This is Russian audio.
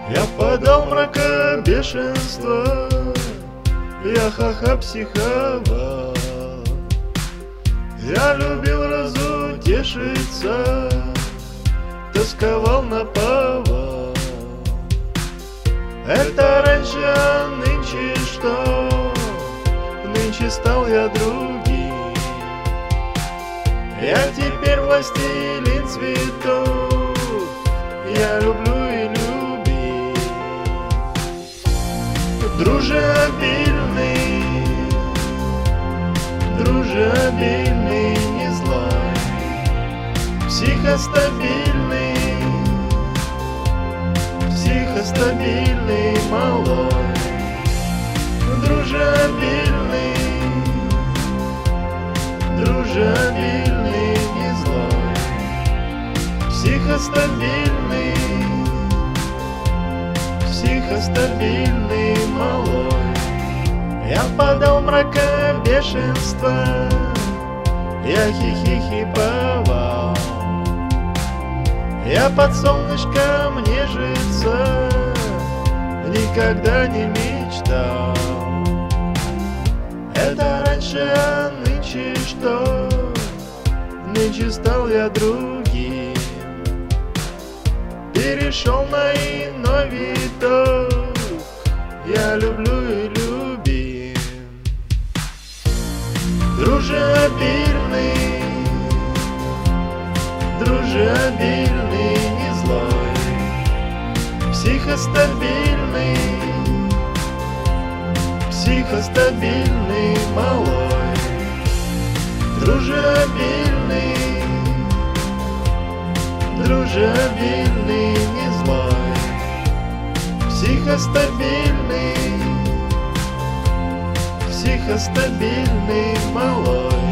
Я впадал в мракобешенство, я ха-ха-психовал. Я любил разутешиться, тосковал наповал. Это раньше, а нынче что? Нынче стал я другим. Я теперь властелин цветов, я люблю и любить. Дружелюбный, дружелюбный, не злой, психостабильный, психостабильный, малой. Дружелюбный, дружелюбный, не злой, психостабильный, психостабильный, малой. Я впадал в мракобешенство, я хихихиповал. Я под солнышком нежиться никогда не мечтал. Это раньше, а нынче что? Нынче стал я другим. Перешел на иной виток, я люблю и любим. Дружелюбный, дружелюбный, не злой, психостабильный, психостабильный, малой. Дружелюбный, дружелюбный, не злой, психостабильный, психостабильный, малой.